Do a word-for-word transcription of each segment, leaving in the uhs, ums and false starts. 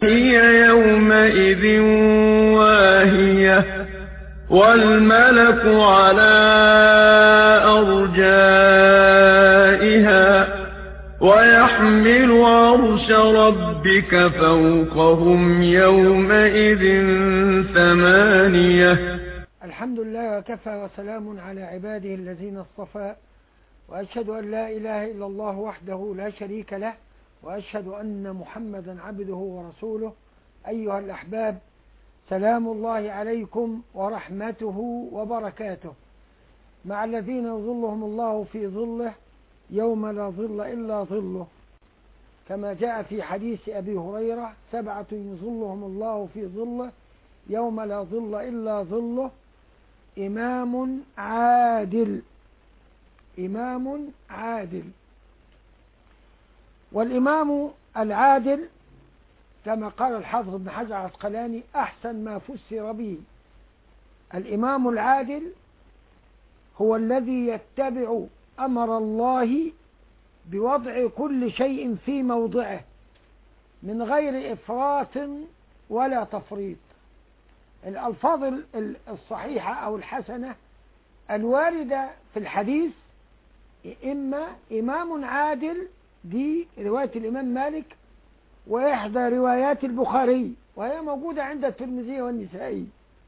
هي يومئذ واهية والملك على أرجائها ويحمل عرش ربك فوقهم يومئذ ثمانية. الحمد لله وكفى وسلام على عباده الذين اصطفى، وأشهد أن لا إله إلا الله وحده لا شريك له، وأشهد أن محمدا عبده ورسوله. أيها الأحباب، سلام الله عليكم ورحمته وبركاته مع الذين يظلهم الله في ظله يوم لا ظل إلا ظله، كما جاء في حديث أبي هريرة: سبعة يظلهم الله في ظله يوم لا ظل إلا ظله: إمام عادل. إمام عادل. والإمام العادل كما قال الحافظ ابن حجر العسقلاني أحسن ما فسر به: الإمام العادل هو الذي يتبع أمر الله بوضع كل شيء في موضعه من غير إفراط ولا تفريط. الألفاظ الصحيحة أو الحسنة الواردة في الحديث: إما إمام عادل، دي رواية الإمام مالك وإحدى روايات البخاري، وهي موجودة عند الترمذي والنسائي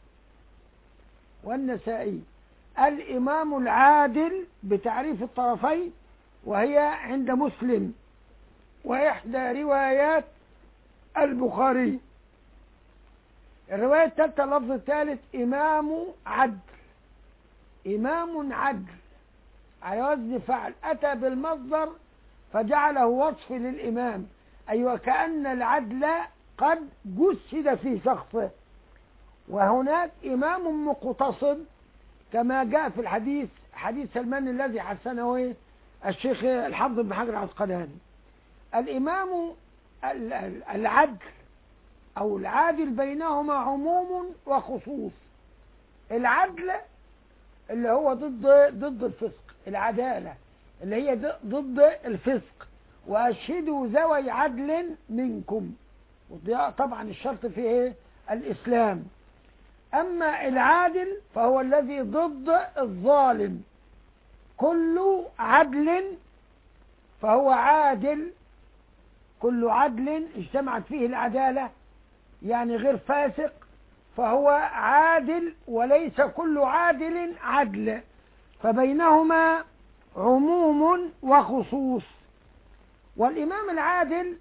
والنسائي الإمام العادل بتعريف الطرفين، وهي عند مسلم وإحدى روايات البخاري. الرواية الثالثة اللفظ الثالث: إمام عدل. إمام عدل على وزن فعل، أتى بالمصدر فجعله وصف للإمام، أي وكأن العدل قد جسد في شخصه. وهناك إمام مقتصد كما جاء في الحديث، حديث سلمان الذي حسنه الشيخ الحافظ بن حجر العسقلاني. الإمام العدل أو العادل بينهما عموم وخصوص. العدل اللي هو ضد ضد الفسق، العدالة اللي هي ضد الفسق: وأشهدوا ذوي عدل منكم. طبعا الشرط فيه ايه؟ الإسلام. أما العادل فهو الذي ضد الظالم. كل عدل فهو عادل، كل عدل اجتمعت فيه العدالة يعني غير فاسق فهو عادل، وليس كل عادل عدل، فبينهما عموم وخصوص. والإمام العادل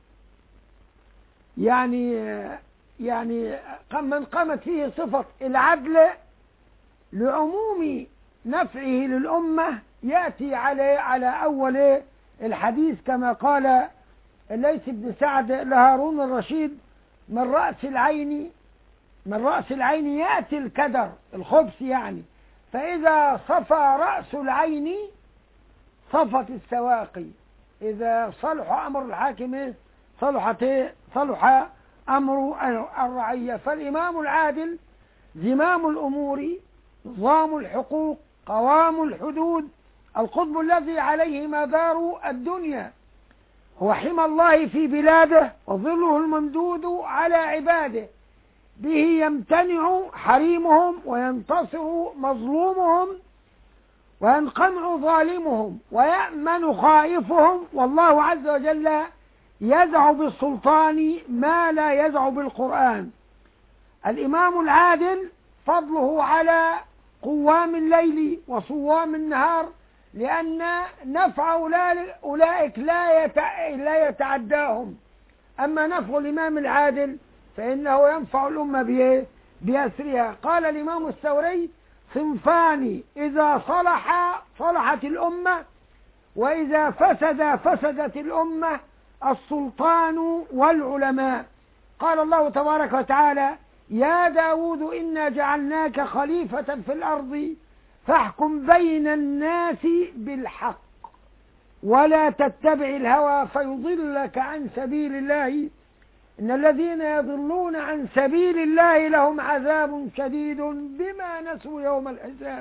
يعني يعني من قامت فيه صفة العدل لعموم نفعه للأمة يأتي على على أول الحديث كما قال الليث بن سعد لهارون الرشيد: من رأس العين من رأس العين يأتي الكدر، الخبث يعني، فإذا صفى رأس العين صفت السواقي. إذا صلح أمر الحاكم صلحت صلح أمر الرعية. فالإمام العادل زمام الأمور، نظام الحقوق، قوام الحدود، القطب الذي عليه مدار الدنيا، هو حمى الله في بلاده وظله الممدود على عباده، به يمتنع حريمهم وينتصر مظلومهم وينقمع ظالمهم ويأمن خائفهم، والله عز وجل يزع بالسلطان ما لا يزع بالقرآن. الإمام العادل فضله على قوام الليل وصوام النهار، لأن نفع أولئك لا يتعداهم. أما نفع الإمام العادل فإنه ينفع الأمة بأسرها. قال الإمام الثوري: صنفان إذا صلح صلحت الأمة، وإذا فسد فسدت الأمة: السلطان والعلماء. قال الله تبارك وتعالى: يا داود إنا جعلناك خليفة في الأرض فاحكم بين الناس بالحق ولا تتبع الهوى فيضلك عن سبيل الله إن الذين يضلون عن سبيل الله لهم عذاب شديد بما نسوا يوم الحساب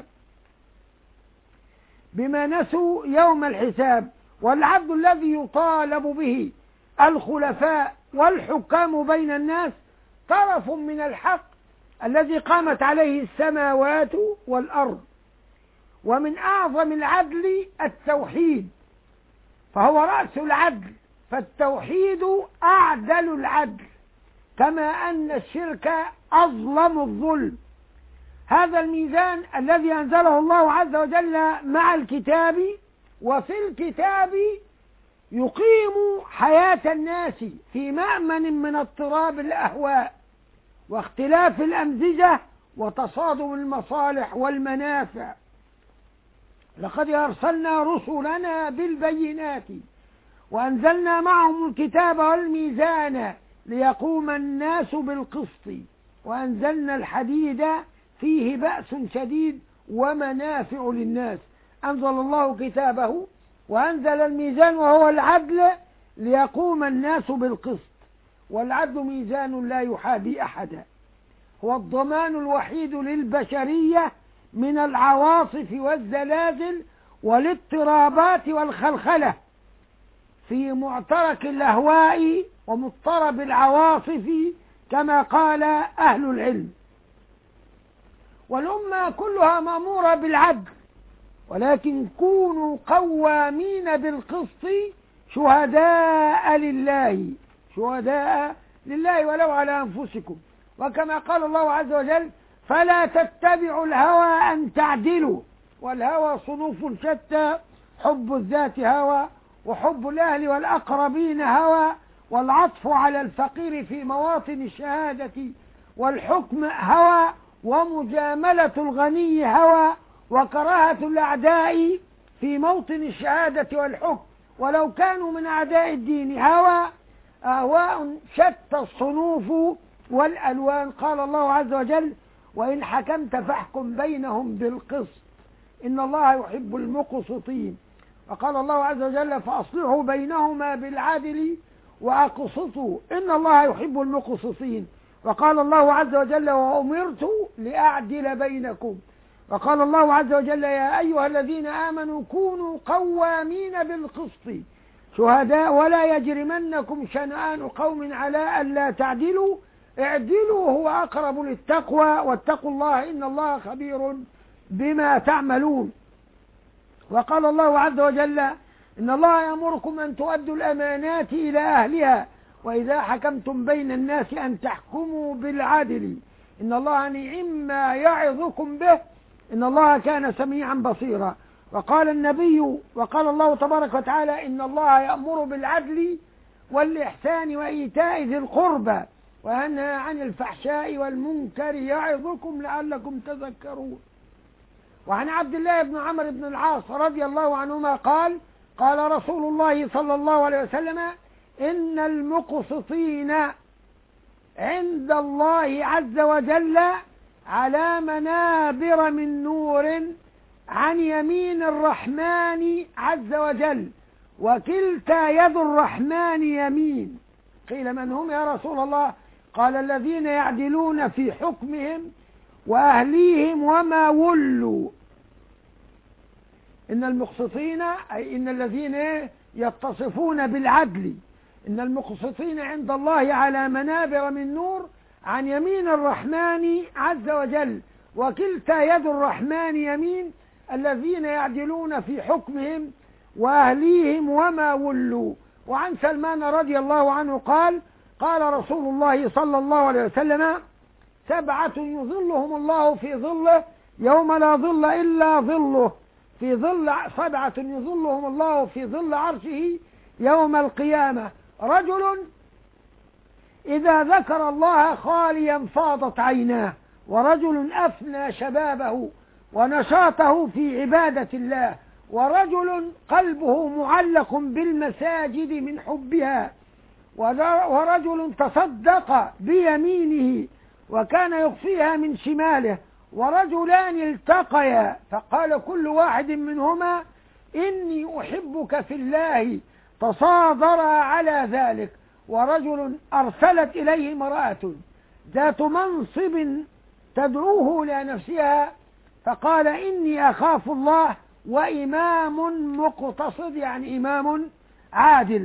بما نسوا يوم الحساب. والعبد الذي يطالب به الخلفاء والحكام بين الناس طرف من الحق الذي قامت عليه السماوات والأرض. ومن أعظم العدل التوحيد، فهو رأس العدل، فالتوحيد أعدل العدل، كما أن الشرك أظلم الظلم. هذا الميزان الذي أنزله الله عز وجل مع الكتاب، وفي الكتاب يقيم حياة الناس في مأمن من اضطراب الأهواء واختلاف الأمزجة وتصادم المصالح والمنافع. لقد أرسلنا رسلنا بالبينات وأنزلنا معهم الكتاب والميزان ليقوم الناس بالقسط وأنزلنا الحديد فيه بأس شديد ومنافع للناس. أنزل الله كتابه وأنزل الميزان وهو العدل ليقوم الناس بالقسط، والعدل ميزان لا يحابي أحدا، هو الضمان الوحيد للبشرية من العواصف والزلازل والاضطرابات والخلخلة في معترك الأهواء ومضطرب العواصف كما قال أهل العلم. والأمة كلها مأمورة بالعدل، ولكن كونوا قوامين بالقسط شهداء لله، شهداء لله ولو على أنفسكم. وكما قال الله عز وجل: فلا تتبعوا الهوى أن تعدلوا، والهوى صنوف شتى، حب الذات هوى، وحب الأهل والأقربين هوى، والعطف على الفقير في مواطن الشهادة والحكم هوى، ومجاملة الغني هوى، وكراهة الأعداء في موطن الشهادة والحكم ولو كانوا من أعداء الدين هوى، أهواء شتى الصنوف والألوان. قال الله عز وجل: وإن حكمت فاحكم بينهم بالقسط إن الله يحب المقسطين. وقال الله عز وجل: فأصلحوا بينهما بالعدل وأقسطوا إن الله يحب المقسطين. وقال الله عز وجل: وأمرت لأعدل بينكم. وقال الله عز وجل: يا أيها الذين آمنوا كونوا قوامين بالقسط شهداء ولا يجرمنكم شنآن قوم على ألا تعدلوا اعدلوا هو أقرب للتقوى واتقوا الله إن الله خبير بما تعملون. وقال الله عز وجل: إن الله يأمركم أن تؤدوا الأمانات إلى أهلها وإذا حكمتم بين الناس أن تحكموا بالعدل إن الله نعم ما يعظكم به إن الله كان سميعا بصيرا. وقال النبي وقال الله تبارك وتعالى: إن الله يأمر بالعدل والإحسان وإيتاء ذي القربى وينهى عن الفحشاء والمنكر يعظكم لعلكم تذكرون. وعن عبد الله بن عمرو بن العاص رضي الله عنهما قال: قال رسول الله صلى الله عليه وسلم: إن المقسطين عند الله عز وجل على منابر من نور عن يمين الرحمن عز وجل وكلتا يد الرحمن يمين. قيل: من هم يا رسول الله؟ قال: الذين يعدلون في حكمهم وأهليهم وما ولوا. إن المقسطين أي إن الذين يتصفون بالعدل، إن المقسطين عند الله على منابر من نور عن يمين الرحمن عز وجل وكلتا يد الرحمن يمين، الذين يعدلون في حكمهم وأهليهم وما ولوا. وعن سلمان رضي الله عنه قال: قال رسول الله صلى الله عليه وسلم: سبعة يظلهم الله في ظله يوم لا ظل إلا ظله، في ظل سبعة يظلهم الله في ظل عرشه يوم القيامة: رجل إذا ذكر الله خاليا فاضت عيناه، ورجل أفنى شبابه ونشاطه في عبادة الله، ورجل قلبه معلق بالمساجد من حبها، ورجل تصدق بيمينه وكان يخفيها من شماله، ورجلان التقيا فقال كل واحد منهما: إني أحبك في الله، تصادرا على ذلك، ورجل أرسلت إليه امرأة ذات منصب تدعوه إلى نفسها فقال: إني أخاف الله، وإمام مقتصد يعني إمام عادل.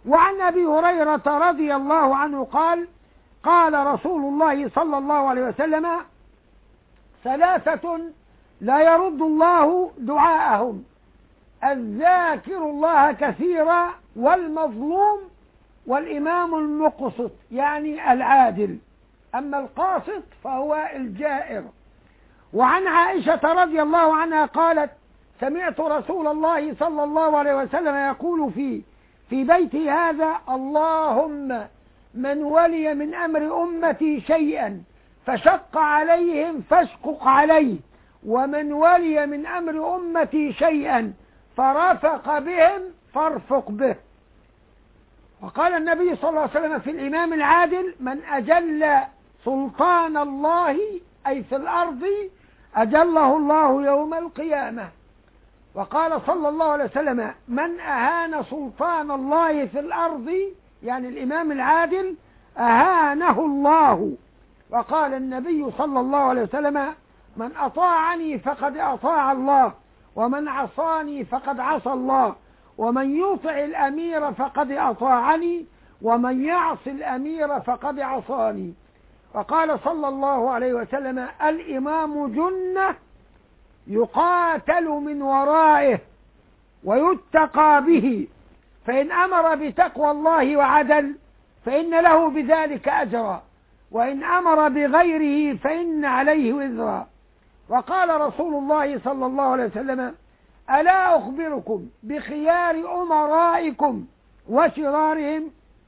وعن أبي هريرة رضي الله عنه قال قال رسول الله صلى الله عليه وسلم ثلاثة لا يرد الله دعاءهم: الذاكر الله كثيرا، والمظلوم، والإمام المقسط يعني العادل، أما القاسط فهو الجائر. وعن عائشة رضي الله عنها قالت سمعت رسول الله صلى الله عليه وسلم يقول في في بيتي هذا: اللهم من ولي من أمر أمتي شيئا فشق عليهم فاشقق عليه، ومن ولي من أمر أمتي شيئا فرفق بهم فارفق به. وقال النبي صلى الله عليه وسلم في الإمام العادل: من أجل سلطان الله أي في الأرض أجله الله يوم القيامة. وقال صلى الله عليه وسلم: من أهان سلطان الله في الأرض يعني الإمام العادل أهانه الله. وقال النبي صلى الله عليه وسلم: من أطاعني فقد أطاع الله، ومن عصاني فقد عصى الله، ومن يطع الأمير فقد أطاعني، ومن يعص الأمير فقد عصاني. وقال صلى الله عليه وسلم: الإمام جنة يقاتل من ورائه ويتقى به، فإن أمر بتقوى الله وعدل فإن له بذلك أجرا، وإن أمر بغيره فإن عليه وزرا. وقال رسول الله صلى الله عليه وسلم: ألا أخبركم بخيار أمرائكم وشرارهم؟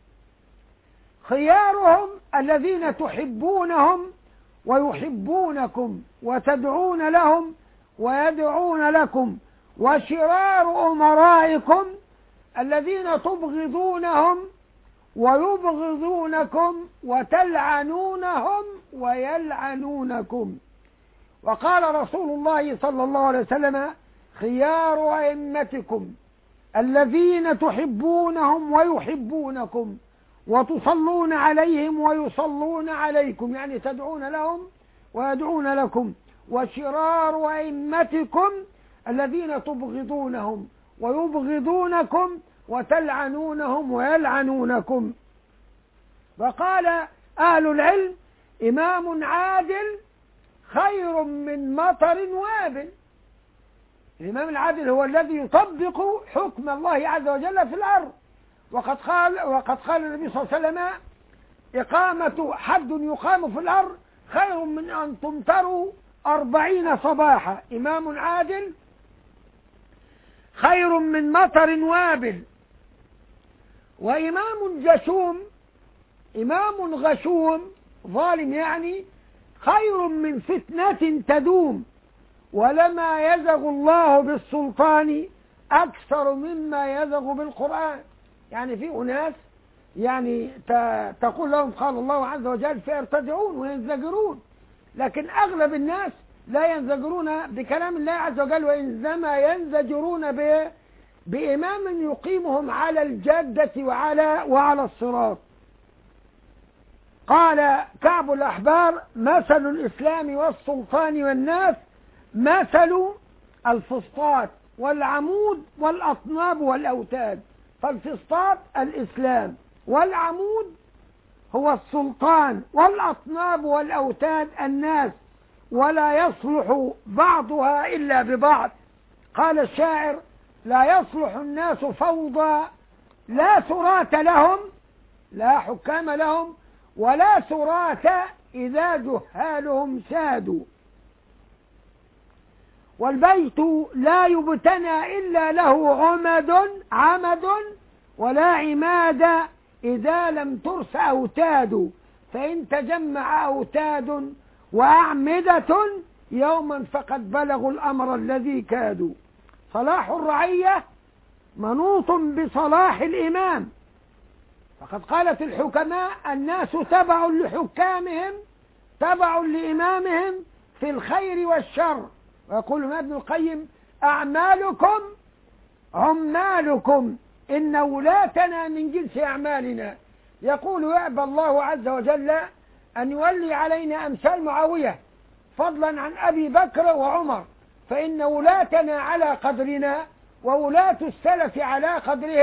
خيارهم الذين تحبونهم ويحبونكم وتدعون لهم ويدعون لكم، وشرار أمرائكم الذين تبغضونهم ويبغضونكم وتلعنونهم ويلعنونكم. وقال رسول الله صلى الله عليه وسلم: خيار أئمتكم الذين تحبونهم ويحبونكم وتصلون عليهم ويصلون عليكم، يعني تدعون لهم ويدعون لكم، وشرار أئمتكم الذين تبغضونهم ويبغضونكم وتلعنونهم ويلعنونكم. وقال أهل العلم: إمام عادل خير من مطر وابل. الإمام العادل هو الذي يطبق حكم الله عز وجل في الأرض. وقد قال وقد قال النبي صلى الله عليه وسلم: إقامة حد يقام في الأرض خير من أن تمطروا أربعين صباحا. إمام عادل خير من مطر وابل. وإمام جشوم، إمام غشوم ظالم يعني، خير من فتنة تدوم. ولما يزغ الله بالسلطان أكثر مما يزغ بالقرآن. يعني في أناس يعني تقول لهم قال الله عز وجل فيرتدعون وينزجرون، لكن أغلب الناس لا ينزجرون بكلام الله عز وجل، وإنما ينزجرون بإمام يقيمهم على الجادة وعلى وعلى الصراط. قال كعب الأحبار: مثل الإسلام والسلطان والناس مثل الفسطاط والعمود والأطناب والأوتاد. فالفسطاط الإسلام، والعمود هو السلطان، والأطناب والأوتاد الناس، ولا يصلح بعضها إلا ببعض. قال الشاعر: لا يصلح الناس فوضى، لا ثراة لهم، لا حكام لهم، ولا ثراة إذا جهالهم سادوا. والبيت لا يبتنى إلا له عمد عمد ولا عماد إذا لم ترس أوتاد، فإن تجمع أوتاد وأعمدة يوما فقد بلغوا الأمر الذي كادوا. صلاح الرعية منوط بصلاح الإمام. فقد قالت الحكماء: الناس تبع لحكامهم تبع لإمامهم في الخير والشر. ويقول ابن القيم: أعمالكم عمالكم إن ولاتنا من جنس أعمالنا. يقول: يأبى الله عز وجل أن يولي علينا أمثال معاوية فضلا عن أبي بكر وعمر، فإن ولاتنا على قدرنا وولاة السلف على قدرهم،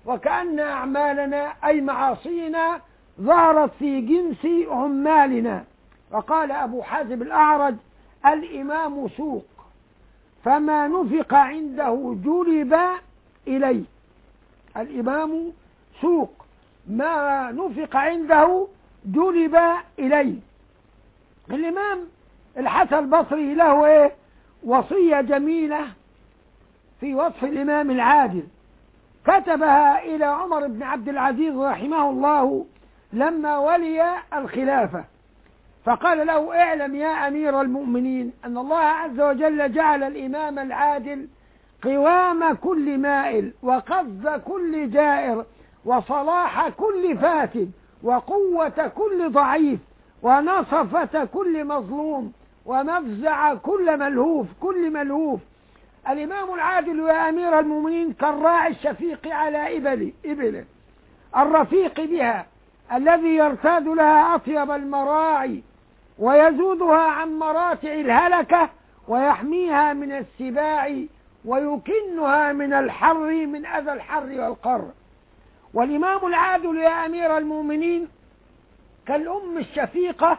وكأن أعمالنا أي معاصينا ظهرت في جنس عمالنا. وقال أبو حازم الأعرج: الإمام سوق، فما نفق عنده جلب إليه. الإمام سوق، ما نفق عنده جلب إليه. الإمام الحسن البصري له إيه؟ وصية جميلة في وصف الإمام العادل، كتبها إلى عمر بن عبد العزيز رحمه الله لما ولي الخلافة، فقال له: اعلم يا أمير المؤمنين أن الله عز وجل جعل الإمام العادل قوام كل مائل، وقصد كل جائر، وصلاح كل فاسد، وقوة كل ضعيف، ونصفة كل مظلوم، ومفزع كل ملهوف كل ملهوف. الإمام العادل يا أمير المؤمنين كالراعي الشفيق على إبل إبله الرفيق بها، الذي يرتاد لها أطيب المراعي، ويزودها عن مراتع الهلكة، ويحميها من السباع، ويكنها من الحر، من أذى الحر والقر. والإمام العادل يا أمير المؤمنين كالأم الشفيقة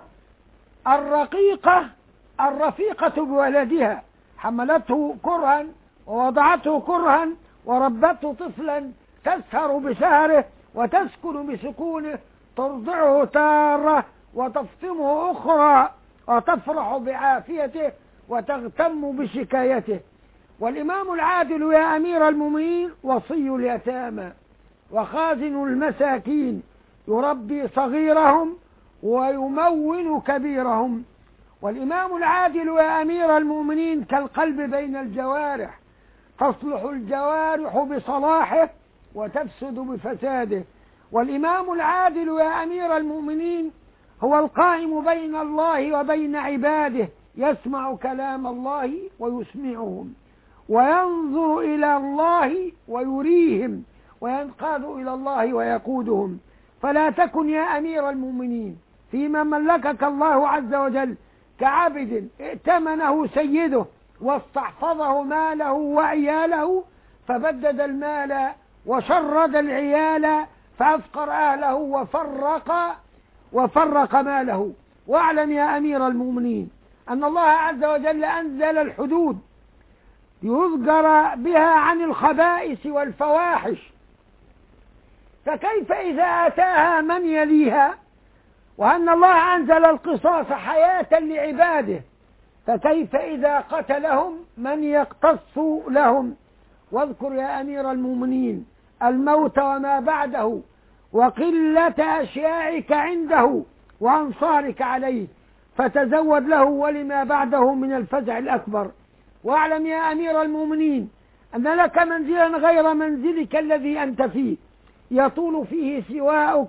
الرقيقة الرفيقة بولدها، حملته كرها ووضعته كرها، وربته طفلا تسهر بسهره وتسكن بسكونه، ترضعه تارة وتفطمه أخرى، وتفرح بعافيته وتغتم بشكايته. والإمام العادل يا أمير المؤمنين وصي اليتامى وخازن المساكين، يربي صغيرهم ويمون كبيرهم. والإمام العادل يا أمير المؤمنين كالقلب بين الجوارح، تصلح الجوارح بصلاحه وتفسد بفساده. والإمام العادل يا أمير المؤمنين هو القائم بين الله وبين عباده، يسمع كلام الله ويسمعهم، وينظر إلى الله ويريهم، وينقاد إلى الله ويقودهم. فلا تكن يا أمير المؤمنين فيما ملكك الله عز وجل كعبد ائتمنه سيده واستحفظه ماله وعياله، فبدد المال وشرد العيال، فأفقر أهله وفرق وفرق ماله. واعلم يا أمير المؤمنين أن الله عز وجل أنزل الحدود يذكر بها عن الخبائث والفواحش، فكيف إذا أتاها من يليها؟ وأن الله أنزل القصاص حياة لعباده، فكيف إذا قتلهم من يقتص لهم؟ واذكر يا أمير المؤمنين الموت وما بعده، وقلة أشياعك عنده وأنصارك عليه، فتزود له ولما بعده من الفزع الأكبر. واعلم يا أمير المؤمنين أن لك منزلا غير منزلك الذي أنت فيه، يطول فيه سواؤك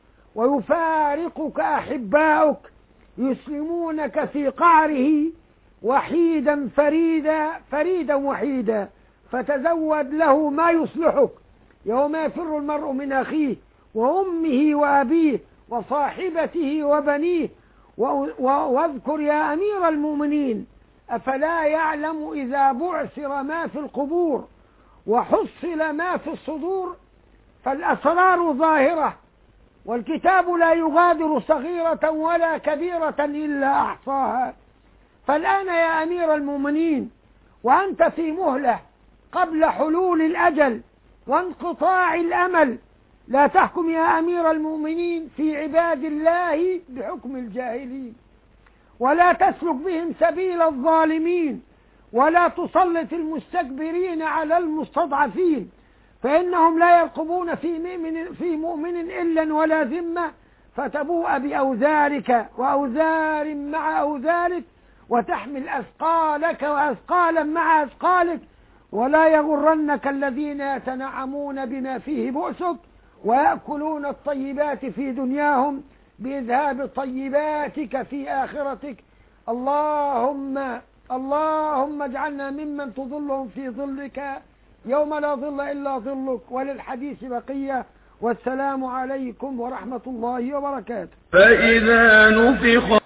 ويفارقك أحباؤك، يسلمونك في قعره وحيدا فريدا فريدا وحيدا، فتزود له ما يصلحك يوم يفر المرء من أخيه وأمه وأبيه وصاحبته وبنيه. واذكر يا أمير المؤمنين أفلا يعلم إذا بعثر ما في القبور وحصل ما في الصدور فالأسرار ظاهرة، والكتاب لا يغادر صغيرة ولا كبيرة إلا أحصاها. فالآن يا أمير المؤمنين وأنت في مهلة قبل حلول الأجل وانقطاع الأمل، لا تحكم يا أمير المؤمنين في عباد الله بحكم الجاهلين، ولا تسلك بهم سبيل الظالمين، ولا تسلط المستكبرين على المستضعفين، فإنهم لا يرقبون في مؤمن, في مؤمن إلا ولا ذمة، فتبوء بأوزارك وأوزار مع أوزارك، وتحمل أثقالك وأثقالا مع أثقالك. ولا يغرنك الذين يتنعمون بما فيه بؤسك ويأكلون الطيبات في دنياهم بإذهاب طيباتك في آخرتك. اللهم اللهم اجعلنا ممن تظلهم في ظلك يوم لا ظل إلا ظلك. وللحديث بقية، والسلام عليكم ورحمة الله وبركاته. فإذا نفخ